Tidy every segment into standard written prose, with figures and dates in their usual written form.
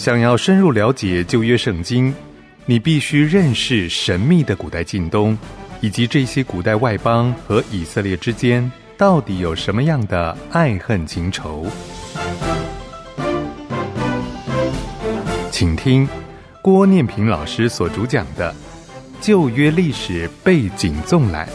想要深入了解旧约圣经，你必须认识神秘的古代近东，以及这些古代外邦和以色列之间到底有什么样的爱恨情仇。请听郭念平老师所主讲的《旧约历史背景纵览》。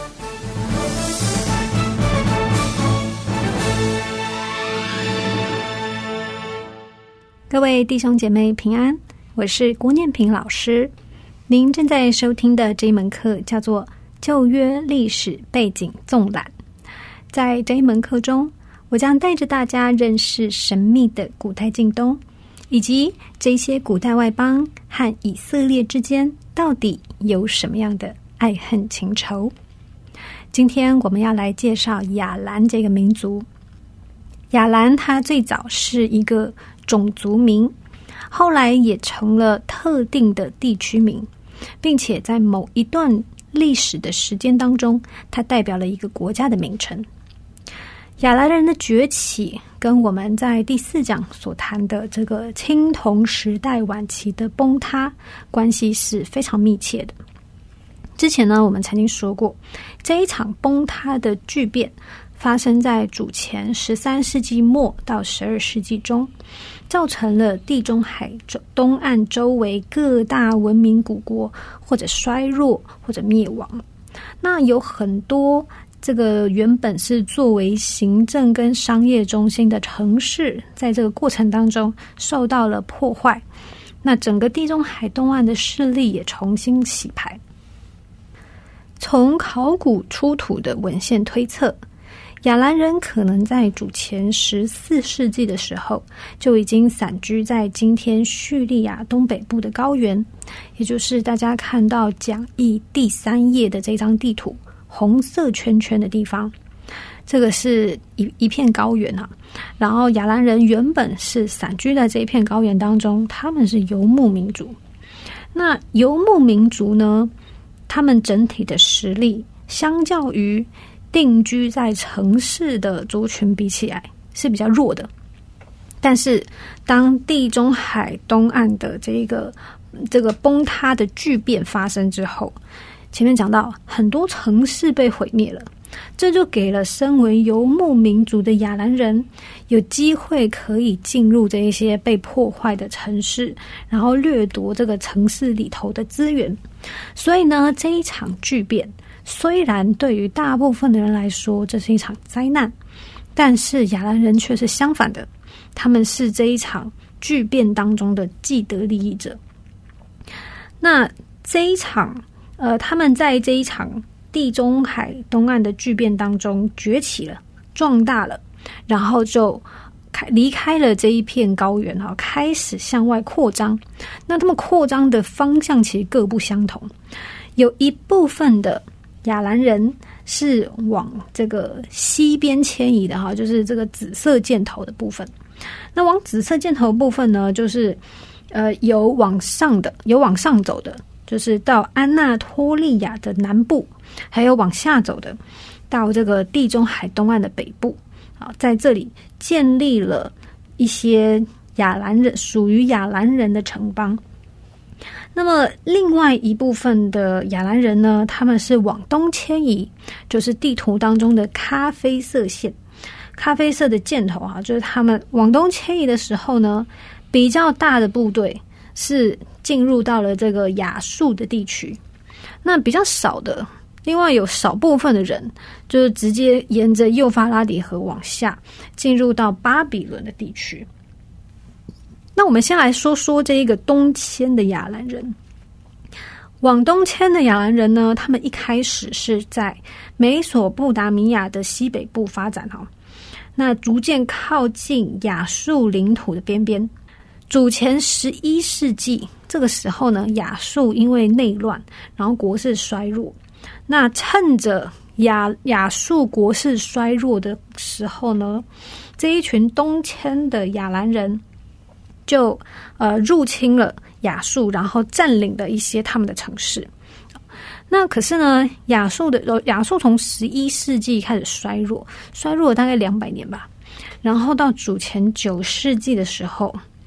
各位弟兄姐妹平安，我是郭念平老师。您正在收听的这一门课叫做《旧约历史背景纵览》。在这一门课中，我将带着大家认识神秘的古代近东，以及这些古代外邦和以色列之间到底有什么样的爱恨情仇。今天我们要来介绍亚兰这个民族。亚兰它最早是一个种族名，后来也成了特定的地区名，并且在某一段历史的时间当中，它代表了一个国家的名称。亚兰人的崛起跟我们在第4讲所谈的这个青铜时代晚期的崩塌关系是非常密切的。之前呢，我们曾经说过，这一场崩塌的巨变发生在主前13世纪末到12世纪中，造成了地中海东岸周围各大文明古国或者衰弱或者灭亡。那有很多这个原本是作为行政跟商业中心的城市，在这个过程当中受到了破坏，那整个地中海东岸的势力也重新洗牌。从考古出土的文献推测，亚兰人可能在主前14世纪的时候就已经散居在今天叙利亚东北部的高原，也就是大家看到讲义第3页的这张地图红色圈圈的地方，这个是一片高原啊。然后亚兰人原本是散居在这一片高原当中，他们是游牧民族。那游牧民族呢，他们整体的实力相较于定居在城市的族群比起来是比较弱的。但是当地中海东岸的这个崩塌的巨变发生之后，前面讲到很多城市被毁灭了，这就给了身为游牧民族的亚兰人有机会可以进入这一些被破坏的城市，然后掠夺这个城市里头的资源。所以呢，这一场巨变虽然对于大部分的人来说这是一场灾难，但是亚兰人却是相反的，他们是这一场巨变当中的既得利益者。那这一场他们在这一场地中海东岸的巨变当中崛起了，壮大了，然后就离开了这一片高原，开始向外扩张。那他们扩张的方向其实各不相同，有一部分的亚兰人是往这个西边迁移的，就是这个紫色箭头的部分。那往紫色箭头的部分呢，就是有往上走的，就是到安纳托利亚的南部，还有往下走的到这个地中海东岸的北部。在这里建立了一些亚兰人属于亚兰人的城邦。那么另外一部分的亚兰人呢，他们是往东迁移，就是地图当中的咖啡色线，咖啡色的箭头就是他们往东迁移的时候呢，比较大的部队是进入到了这个亚述的地区。那比较少的，另外有少部分的人就是直接沿着幼发拉底河往下进入到巴比伦的地区。那我们先来说说这一个东迁的亚兰人。往东迁的亚兰人呢，他们一开始是在美索不达米亚的西北部发展，那逐渐靠近亚述领土的边边。主前11世纪这个时候呢，亚述因为内乱，然后国势衰弱。那趁着亚述国势衰弱的时候呢，这一群东迁的亚兰人就入侵了亚述，然后占领了一些他们的城市。那可是呢，亚述从11世纪开始衰弱了大概200年吧。然后到主前9世纪的时候，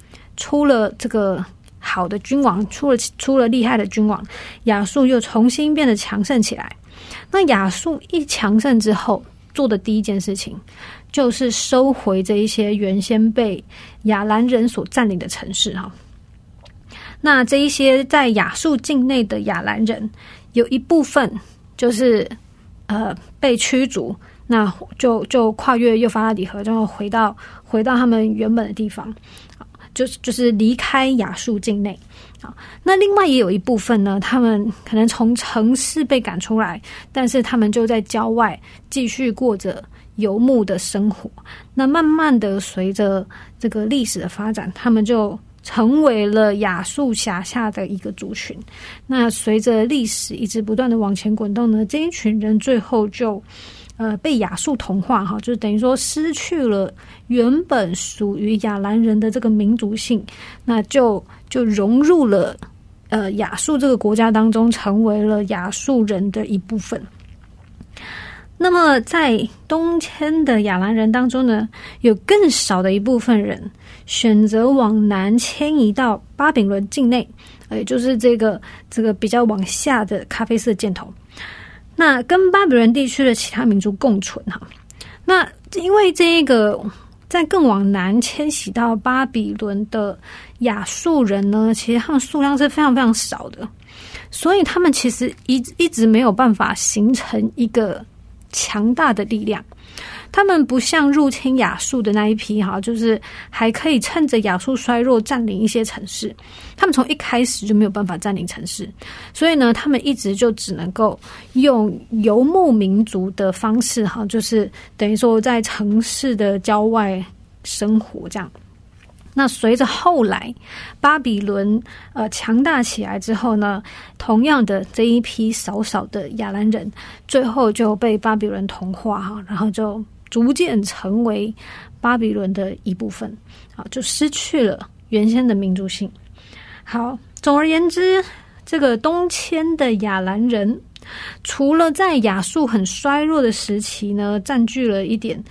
出了这个好的君王，出了厉害的君王，亚述又重新变得强盛起来。那亚述一强盛之后，做的第一件事情就是收回这一些原先被亚兰人所占领的城市哈。那这一些在亚述境内的亚兰人，有一部分就是被驱逐，那就跨越幼发拉底河，就回到他们原本的地方，就是离开亚述境内。那另外也有一部分呢，他们可能从城市被赶出来，但是他们就在郊外继续过着游牧的生活。那慢慢的随着这个历史的发展，他们就成为了亚述辖下的一个族群。那随着历史一直不断的往前滚动呢，这一群人最后就被亚述同化哈，就是等于说失去了原本属于亚兰人的这个民族性，那就融入了亚述这个国家当中，成为了亚述人的一部分。那么在东迁的亚兰人当中呢，有更少的一部分人选择往南迁移到巴比伦境内，也就是这个比较往下的咖啡色箭头。那跟巴比伦地区的其他民族共存哈。那因为这个在更往南迁徙到巴比伦的亚述人呢，其实他们数量是非常非常少的，所以他们其实一直没有办法形成一个强大的力量。他们不像入侵亚述的那一批哈，就是还可以趁着亚述衰弱占领一些城市。他们从一开始就没有办法占领城市，所以呢，他们一直就只能够用游牧民族的方式哈，就是等于说在城市的郊外生活这样。那随着后来巴比伦强大起来之后呢，同样的这一批少少的亚兰人，最后就被巴比伦同化哈，然后就逐渐成为巴比伦的一部分，好，就失去了原先的民族性。好，总而言之，这个东迁的亚兰人，除了在亚述很衰弱的时期呢，占据了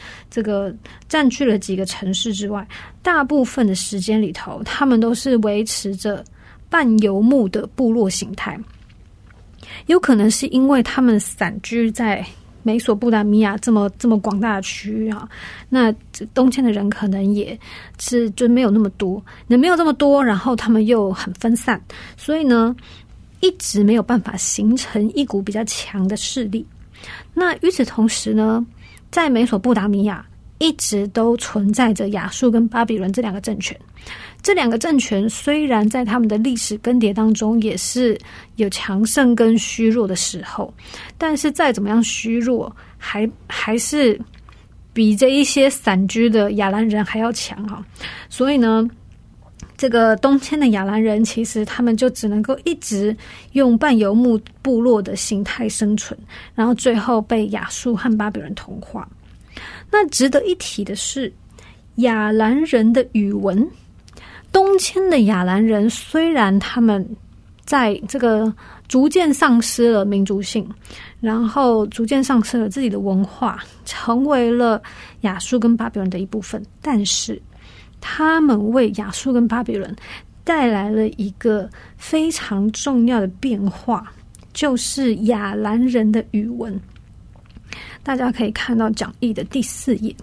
几个城市之外，大部分的时间里头，他们都是维持着半游牧的部落形态。有可能是因为他们散居在美索不达米亚这么广大的区域啊，那东迁的人可能也是就没有那么多，然后他们又很分散，所以呢，一直没有办法形成一股比较强的势力。那与此同时呢，在美索不达米亚一直都存在着亚述跟巴比伦这两个政权。这两个政权虽然在他们的历史更迭当中也是有强盛跟虚弱的时候，但是再怎么样虚弱，还是比这一些散居的亚兰人还要强哈。所以呢，这个东迁的亚兰人其实他们就只能够一直用半游牧部落的形态生存，然后最后被亚述和巴比伦同化。那值得一提的是，亚兰人的语文，东迁的亚兰人虽然他们在这个逐渐丧失了民族性，然后逐渐丧失了自己的文化，成为了亚述跟巴比伦的一部分，但是他们为亚述跟巴比伦带来了一个非常重要的变化，就是亚兰人的语文。大家可以看到讲义的第4页，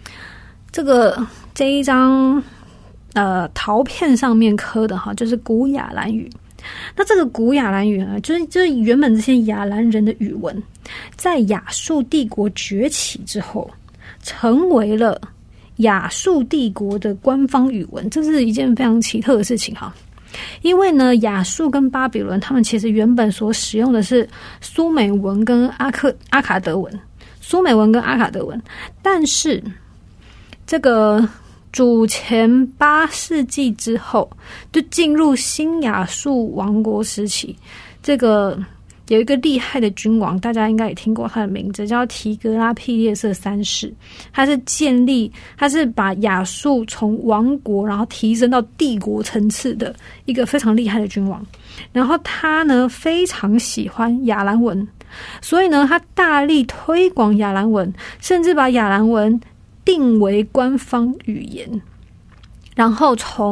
这一张陶片上面刻的哈，就是古亚兰语。那这个古亚兰语呢，就是原本这些亚兰人的语文，在亚述帝国崛起之后，成为了亚述帝国的官方语文。这是一件非常奇特的事情哈。因为呢，亚述跟巴比伦他们其实原本所使用的是苏美文跟阿卡德文，但是这个主前8世纪之后，就进入新亚述王国时期。这个有一个厉害的君王，大家应该也听过他的名字，叫提格拉庇列色3世。他是把亚述从王国然后提升到帝国层次的一个非常厉害的君王。然后他呢非常喜欢亚兰文，所以呢他大力推广亚兰文，甚至把亚兰文定为官方语言。然后从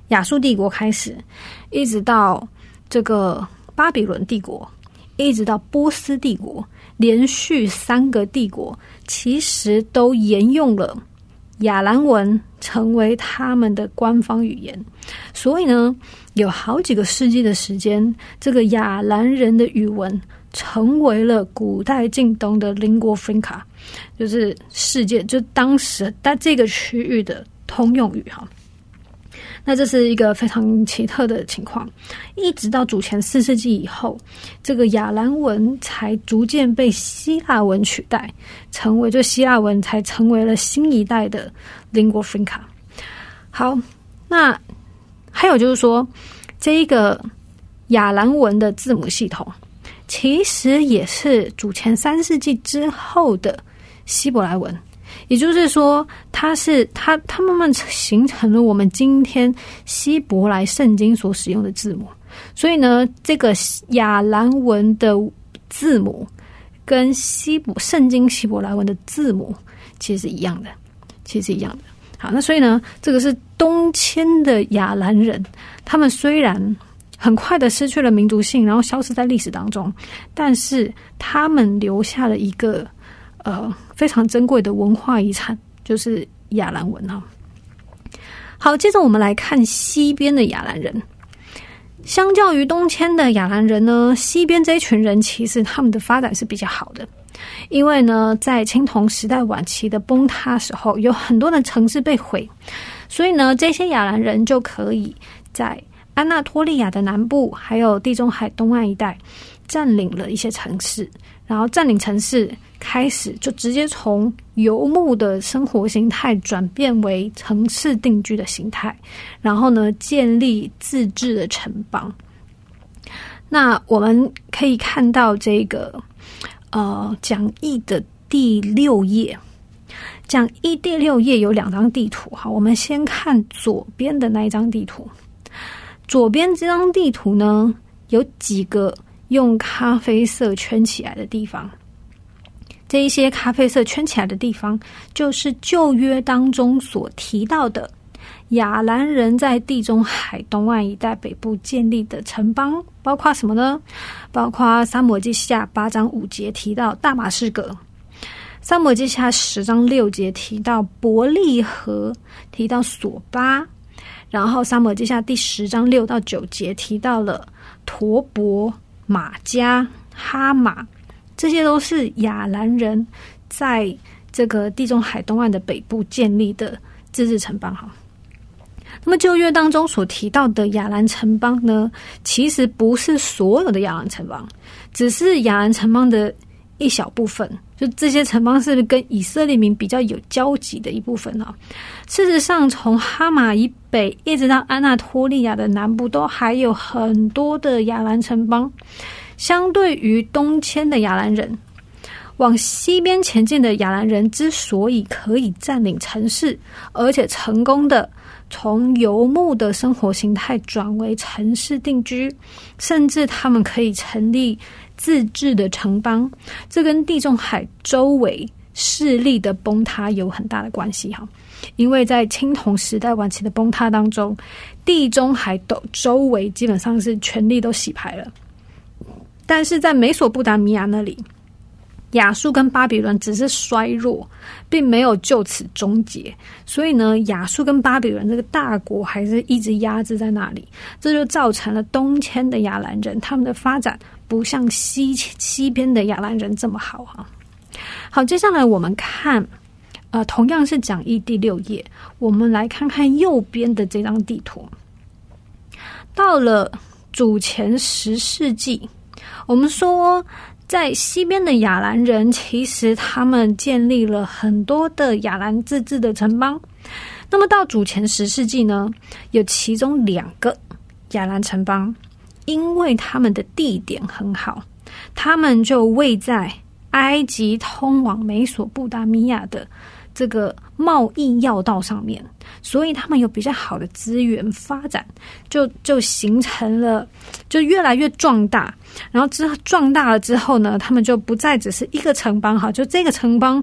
亚述帝国开始，一直到这个巴比伦帝国，一直到波斯帝国，连续3个帝国其实都沿用了亚兰文成为他们的官方语言。所以呢，有好几个世纪的时间，这个亚兰人的语文成为了古代近东的 lingua franca， 就是世界就当时在这个区域的通用语哈。那这是一个非常奇特的情况，一直到主前4世纪以后，这个亚兰文才逐渐被希腊文取代，就希腊文才成为了新一代的 lingua franca。好，那还有就是说，这一个亚兰文的字母系统，其实也是主前3世纪之后的希伯来文。也就是说，它慢慢形成了我们今天希伯来圣经所使用的字母。所以呢，这个亚兰文的字母跟圣经希伯来文的字母其实是一样的，好，那所以呢，这个是东迁的亚兰人，他们虽然很快的失去了民族性，然后消失在历史当中，但是他们留下了一个非常珍贵的文化遗产，就是亚兰文哈。好，接着我们来看西边的亚兰人。相较于东迁的亚兰人呢，西边这一群人其实他们的发展是比较好的，因为呢，在青铜时代晚期的崩塌时候，有很多的城市被毁，所以呢，这些亚兰人就可以在安纳托利亚的南部，还有地中海东岸一带占领了一些城市，然后占领城市开始就直接从游牧的生活形态转变为城市定居的形态，然后呢，建立自治的城邦。那我们可以看到这个讲义的第6页，讲义第6页有2张地图。好，我们先看左边的那一张地图。左边这张地图呢，有几个用咖啡色圈起来的地方，这一些咖啡色圈起来的地方，就是旧约当中所提到的亚兰人在地中海东岸一带北部建立的城邦，包括什么呢？包括撒母耳记下8章5节提到大马士革，撒母耳记下10章6节提到伯利和，提到索巴，然后撒母耳记下第10章6到9节提到了陀伯、马加、哈马，这些都是亚兰人在这个地中海东岸的北部建立的自治城邦。那么旧约当中所提到的亚兰城邦呢，其实不是所有的亚兰城邦，只是亚兰城邦的一小部分，就这些城邦是跟以色列民比较有交集的一部分哈。事实上，从哈马以北一直到安纳托利亚的南部，都还有很多的亚兰城邦。相对于东迁的亚兰人，往西边前进的亚兰人之所以可以占领城市，而且成功的从游牧的生活形态转为城市定居，甚至他们可以成立自治的城邦，这跟地中海周围势力的崩塌有很大的关系哈。因为在青铜时代晚期的崩塌当中，地中海周围基本上是权力都洗牌了，但是在美索不达米亚那里，亚述跟巴比伦只是衰弱，并没有就此终结，所以呢，亚述跟巴比伦这个大国还是一直压制在那里，这就造成了东迁的亚兰人他们的发展不像西边的亚兰人这么好哈。好，接下来我们看同样是讲义第6页，我们来看看右边的这张地图。到了主前10世纪，我们说在西边的亚兰人其实他们建立了很多的亚兰自治的城邦。那么到主前10世纪呢，有其中2个亚兰城邦，因为他们的地点很好，他们就位在埃及通往美索不达米亚的这个贸易要道上面，所以他们有比较好的资源发展，就形成了，就越来越壮大。然后壮大了之后呢，他们就不再只是一个城邦哈，就这个城邦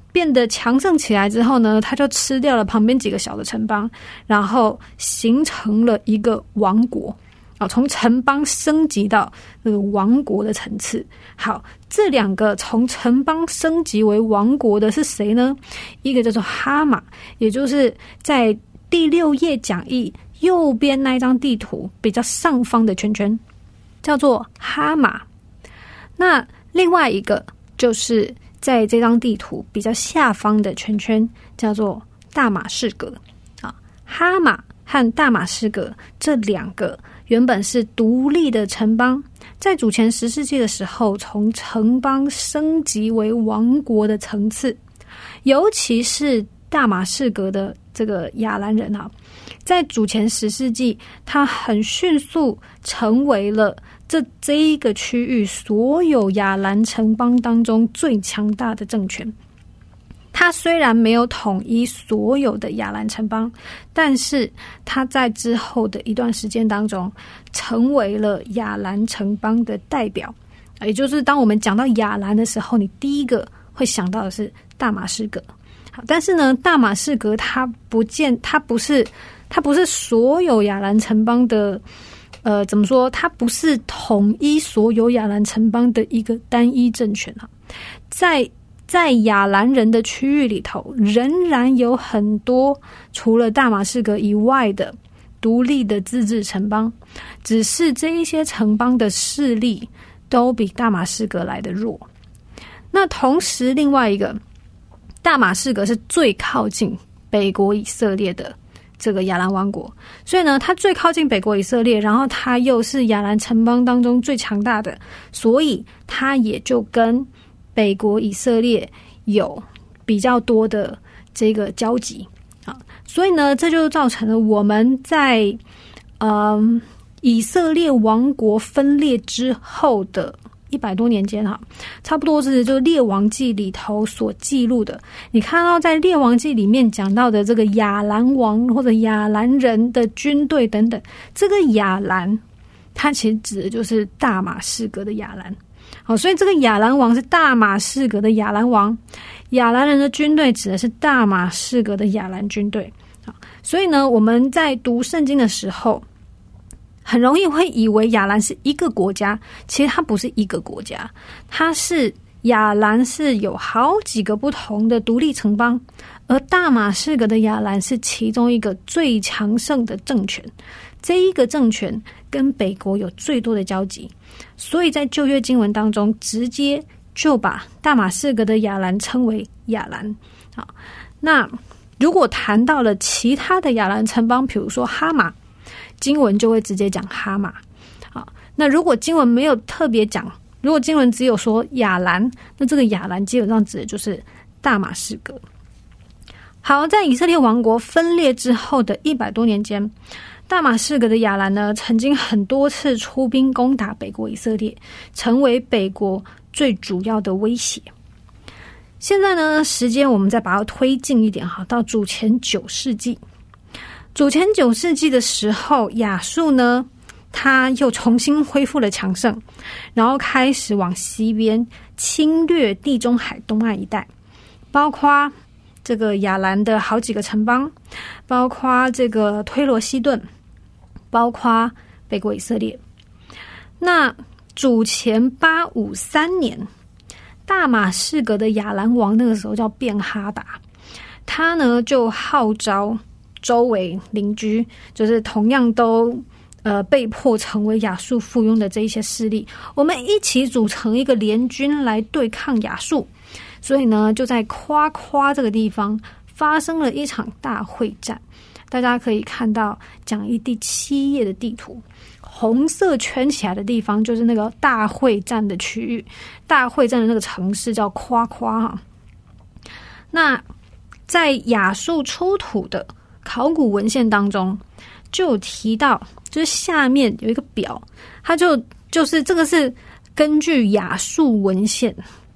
变得强盛起来之后呢，他就吃掉了旁边几个小的城邦，然后形成了一个王国。从城邦升级到那个王国的层次。好，这两个从城邦升级为王国的是谁呢？一个叫做哈马，也就是在第6页讲义右边那一张地图比较上方的圈圈，叫做哈马。那另外一个就是在这张地图比较下方的圈圈，叫做大马士革。哈马和大马士革这两个原本是独立的城邦，在主前10世纪的时候，从城邦升级为王国的层次。尤其是大马士革的这个亚兰人在主前10世纪，他很迅速成为了这一个区域所有亚兰城邦当中最强大的政权。他虽然没有统一所有的亚兰城邦，但是他在之后的一段时间当中成为了亚兰城邦的代表。也就是当我们讲到亚兰的时候，你第一个会想到的是大马士革。好，但是呢，大马士革它不是所有亚兰城邦的怎么说？它不是统一所有亚兰城邦的一个单一政权。在亚兰人的区域里头，仍然有很多除了大马士革以外的独立的自治城邦，只是这一些城邦的势力都比大马士革来得弱。那同时另外一个，大马士革是最靠近北国以色列的这个亚兰王国，所以呢，它最靠近北国以色列，然后它又是亚兰城邦当中最强大的，所以它也就跟北国以色列有比较多的这个交集。所以呢，这就造成了我们在以色列王国分裂之后的100多年间差不多是就列王记里头所记录的。你看到在列王记里面讲到的这个亚兰王或者亚兰人的军队等等，这个亚兰它其实指的就是大马士革的亚兰。好，所以这个亚兰王是大马士革的亚兰王，亚兰人的军队指的是大马士革的亚兰军队。所以呢，我们在读圣经的时候很容易会以为亚兰是一个国家，其实它不是一个国家，亚兰是有好几个不同的独立城邦，而大马士革的亚兰是其中一个最强盛的政权，这一个政权跟北国有最多的交集，所以在旧约经文当中直接就把大马士革的亚兰称为亚兰。好，那如果谈到了其他的亚兰城邦，比如说哈马，经文就会直接讲哈马。好，那如果经文没有特别讲，如果经文只有说亚兰，那这个亚兰基本上指的就是大马士革。好，在以色列王国分裂之后的100多年间，大马士革的亚兰呢，曾经很多次出兵攻打北国以色列，成为北国最主要的威胁。现在呢，时间我们再把它推进一点到主前9世纪。主前9世纪的时候，亚述呢，他又重新恢复了强盛，然后开始往西边侵略地中海东岸一带，包括这个亚兰的好几个城邦，包括这个推罗西顿，包括北国以色列。那主前853年，大马士革的亚兰王那个时候叫便哈达，他呢就号召周围邻居，就是同样都被迫成为亚述附庸的这一些势力，我们一起组成一个联军来对抗亚述。所以呢，就在夸夸这个地方发生了一场大会战。大家可以看到讲义第7页的地图，红色圈起来的地方就是那个大会战的区域，大会战的那个城市叫夸夸。那在亚述出土的考古文献当中就有提到，就是下面有一个表，它就是这个是根据亚述文献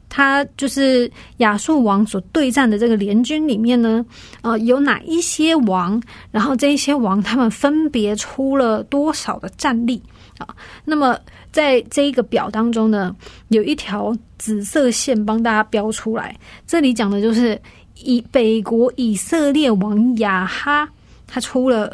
他就是亚述王所对战的这个联军里面呢，有哪一些王，然后这一些王他们分别出了多少的战力啊？那么在这一个表当中呢，有一条紫色线帮大家标出来，这里讲的就是北国以色列王亚哈，他出了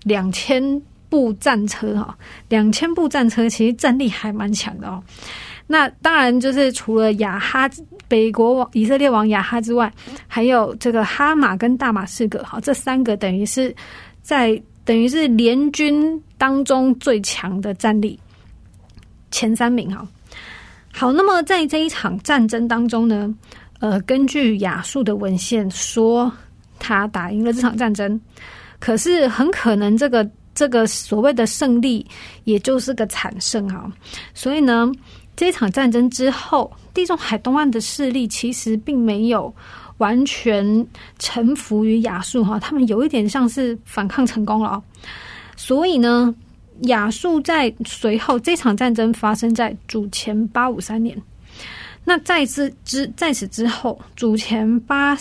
2000部战车哈，2000部战车其实战力还蛮强的哦。那当然就是除了亚哈北国以色列王亚哈之外，还有这个哈马跟大马士革，好，这3个等于是联军当中最强的战力前3名哈。好，那么在这一场战争当中呢，根据亚述的文献说，他打赢了这场战争，可是很可能这个所谓的胜利也就是个惨胜哈。所以呢，这场战争之后，地中海东岸的势力其实并没有完全臣服于亚述哈，他们有一点像是反抗成功了哦。所以呢，亚述在随后这场战争发生在主前853年。那在此之后，主前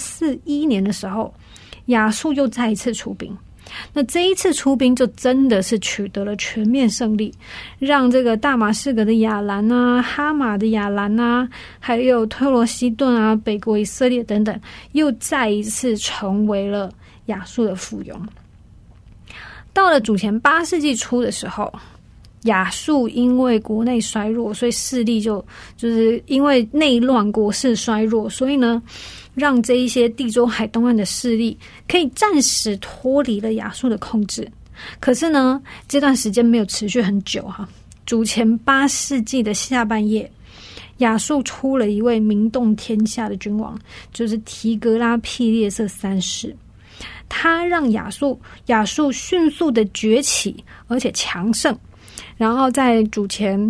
841年的时候，亚述又再一次出兵。那这一次出兵就真的是取得了全面胜利，让这个大马士革的亚兰啊、哈马的亚兰啊，还有推罗西顿啊、北国以色列等等，又再一次成为了亚述的附庸。到了主前8世纪初的时候，亚述因为国内衰弱，所以势力就是因为内乱，国势衰弱，所以呢，让这一些地中海东岸的势力可以暂时脱离了亚述的控制。可是呢，这段时间没有持续很久哈。主前8世纪的下半叶，亚述出了一位名动天下的君王，就是提格拉庇列瑟3世。他让亚述迅速的崛起，而且强盛。然后在主前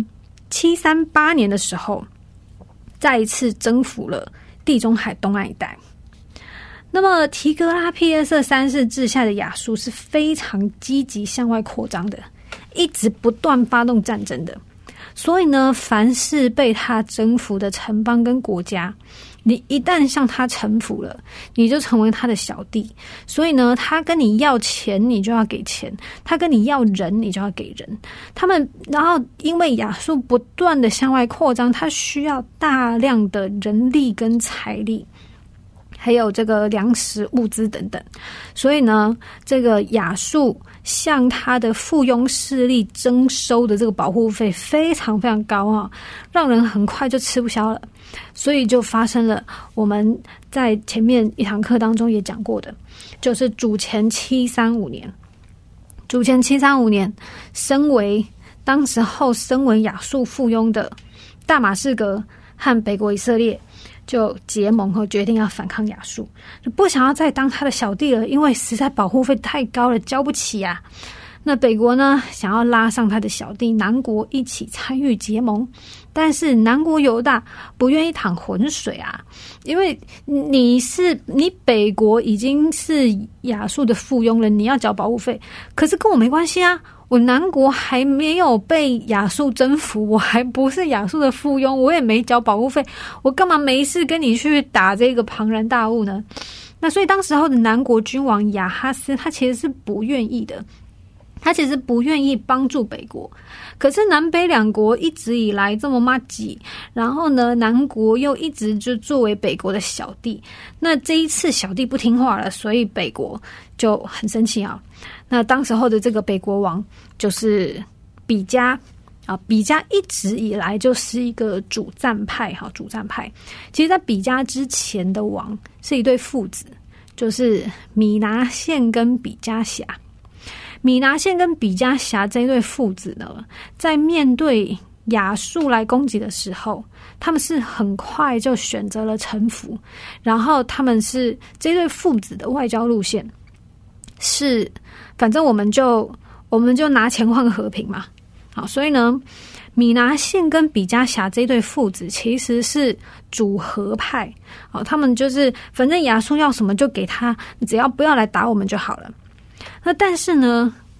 738年的时候，再一次征服了地中海东岸一带。那么提格拉庇列瑟3世治下的亚述是非常积极向外扩张的，一直不断发动战争的。所以呢，凡是被他征服的城邦跟国家，你一旦向他臣服了，你就成为他的小弟。所以呢，他跟你要钱，你就要给钱；他跟你要人，你就要给人。然后因为亚述不断的向外扩张，他需要大量的人力跟财力，还有这个粮食物资等等。所以呢，这个亚述向他的附庸势力征收的这个保护费非常非常高啊，让人很快就吃不消了。所以就发生了我们在前面一堂课当中也讲过的，就是主前735年。主前735年，当时候身为亚述附庸的大马士革和北国以色列就结盟后决定要反抗亚述，就不想要再当他的小弟了，因为实在保护费太高了，交不起啊。那北国呢，想要拉上他的小弟南国一起参与结盟，但是南国犹大不愿意淌浑水啊，因为你北国已经是亚述的附庸了，你要缴保护费，可是跟我没关系啊，我南国还没有被亚述征服，我还不是亚述的附庸，我也没缴保护费，我干嘛没事跟你去打这个庞然大物呢？那所以当时候的南国君王亚哈斯他其实是不愿意的，他其实不愿意帮助北国。可是南北两国一直以来这么麻吉，然后呢，南国又一直就作为北国的小弟，那这一次小弟不听话了，所以北国就很生气啊。那当时候的这个北国王就是比加啊，比加一直以来就是一个主战派。其实在比加之前的王是一对父子，就是米拿现跟比加辖。米拿现跟比加辖这一对父子呢，在面对亚述来攻击的时候，他们是很快就选择了臣服。然后他们是这对父子的外交路线是，反正我们就拿钱换和平嘛。好，所以呢，米拿现跟比加辖这对父子其实是主和派。好，他们就是反正亚述要什么就给他，只要不要来打我们就好了。那但是呢，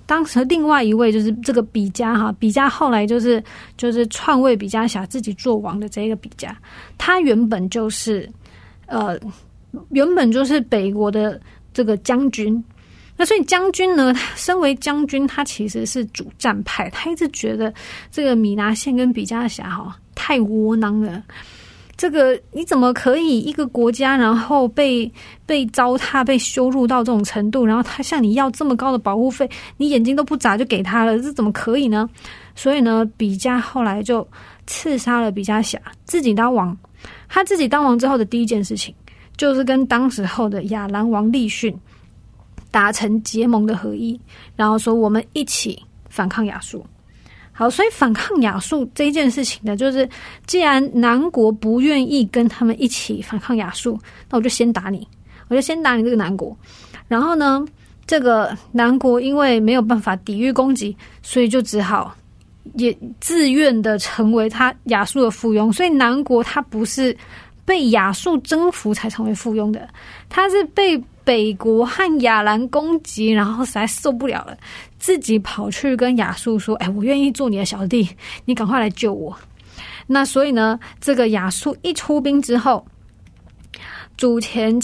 当时另外一位就是这个比加比加后来就是篡位比加辖自己做王的这个比加，他原本就是北国的这个将军。那所以将军呢，身为将军，他其实是主战派，他一直觉得这个米拿现跟比加辖太窝囊了。这个你怎么可以一个国家，然后被糟蹋、被羞辱到这种程度，然后他向你要这么高的保护费，你眼睛都不眨就给他了，这怎么可以呢？所以呢，比加后来就刺杀了比加辖，自己当王。他自己当王之后的第一件事情，就是跟当时候的亚兰王利逊达成结盟的合议，然后说我们一起反抗亚述。好，所以反抗亚述这件事情呢，就是既然南国不愿意跟他们一起反抗亚述，那我就先打你这个南国。然后呢，这个南国因为没有办法抵御攻击，所以就只好也自愿的成为他亚述的附庸。所以南国他不是被亚述征服才成为附庸的，他是被北国和亚兰攻击，然后实在受不了了，自己跑去跟亚述说：“我愿意做你的小弟，你赶快来救我。”那所以呢，这个亚述一出兵之后，主前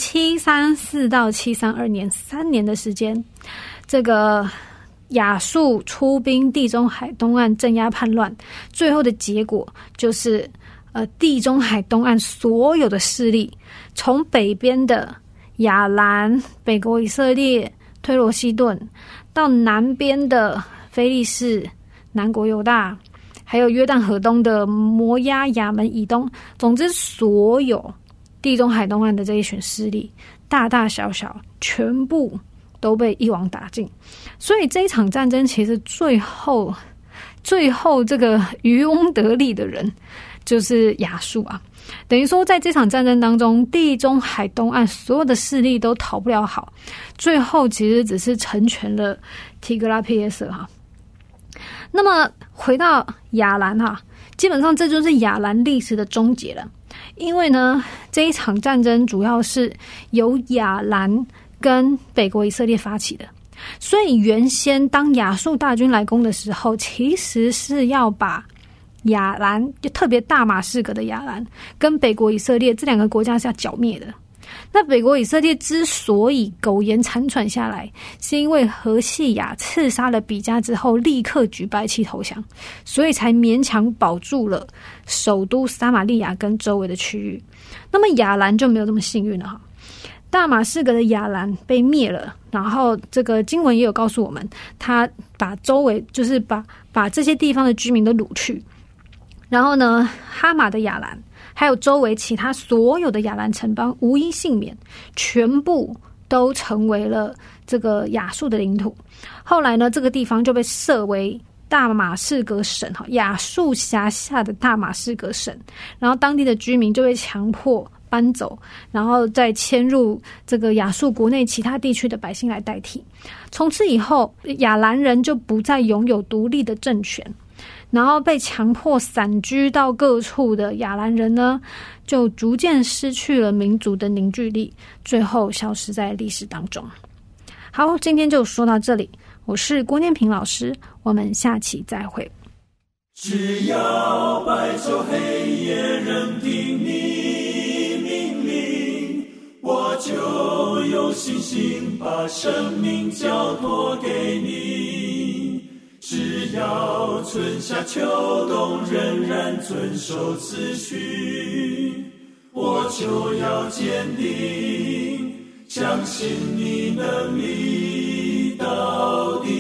734到732年3年的时间，这个亚述出兵地中海东岸镇压叛乱，最后的结果就是地中海东岸所有的势力，从北边的亚兰、北国以色列、推罗西顿，到南边的非利士、南国犹大，还有约旦河东的摩押、亚门以东，总之所有地中海东岸的这一群势力，大大小小全部都被一网打尽。所以这一场战争其实最后这个渔翁得利的人就是亚述啊。等于说在这场战争当中，地中海东岸所有的势力都讨不了好，最后其实只是成全了提格拉皮耶瑟哈。那么回到亚兰基本上这就是亚兰历史的终结了。因为呢，这一场战争主要是由亚兰跟北国以色列发起的，所以原先当亚述大军来攻的时候，其实是要把亚兰，就特别大马士革的亚兰跟北国以色列这两个国家是要剿灭的。那北国以色列之所以苟延残喘下来，是因为何西雅刺杀了比加之后立刻举白旗投降，所以才勉强保住了首都撒玛利亚跟周围的区域。那么亚兰就没有这么幸运了大马士革的亚兰被灭了，然后这个经文也有告诉我们，他把周围就是把这些地方的居民都掳去。然后呢，哈马的亚兰还有周围其他所有的亚兰城邦无一幸免，全部都成为了这个亚述的领土。后来呢，这个地方就被设为大马士革省，亚述辖下的大马士革省。然后当地的居民就被强迫搬走，然后再迁入这个亚述国内其他地区的百姓来代替。从此以后，亚兰人就不再拥有独立的政权。然后被强迫散居到各处的亚兰人呢，就逐渐失去了民族的凝聚力，最后消失在历史当中。好，今天就说到这里，我是郭念平老师，我们下期再会。 只要白昼黑夜任凭你命令，我就有信心把生命交托给你。只要春夏秋冬仍然遵守次序，我就要坚定，相信你能力到底。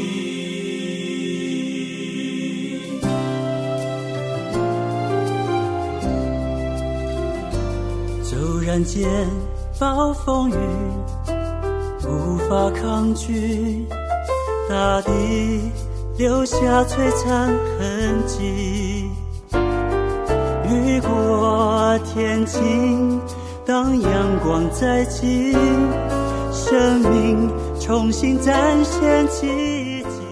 骤然间暴风雨，无法抗拒，大地留下璀璨痕迹。雨过天晴，当阳光再起，生命重新展现奇迹。